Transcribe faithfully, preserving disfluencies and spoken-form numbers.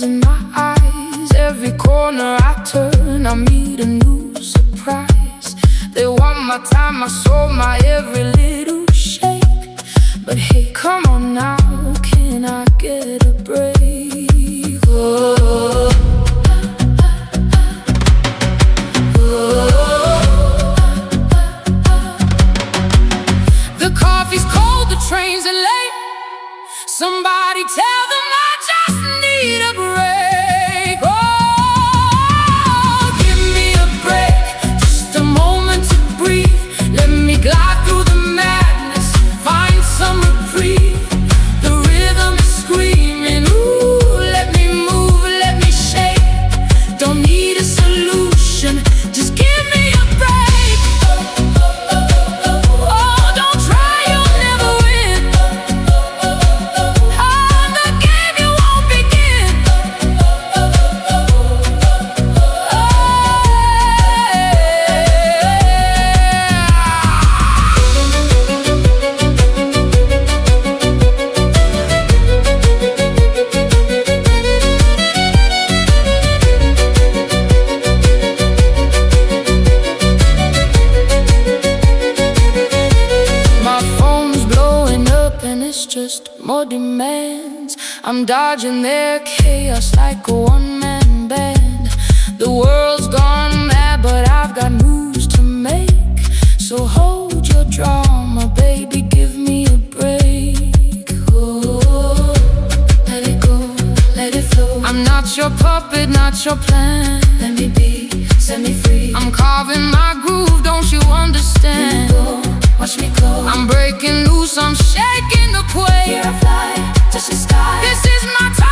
questions in my eyes. Every corner I turn, I meet a new surprise. They want my time, my soul, my every little shake. But hey, come on now, can I get a break? Oh, oh. The coffee's cold, the trains are late. Somebody tell them I just need a break. Oh, give me a break, just a moment to breathe. Let me glide through the madness, find some reprieve. The rhythm is screaming, ooh, let me move, let me shake. Don't need a solution, just give me a break. Oh, don't try, you'll never win. On the game you won't begin. My phone's blowing up and it's just more demands. I'm dodging their chaos like a one-man band. The world's gone mad, but I've got moves to make. So hold your drama, baby, give me a break. Oh, let it go, let it flow. I'm not your puppet, not your plan. Let me be, set me free. I'm carving my groove, don't you understand? Let me go, watch me go. I'm breaking loose, I'm shaking the quake. Here I fly, touch the sky. This is my time.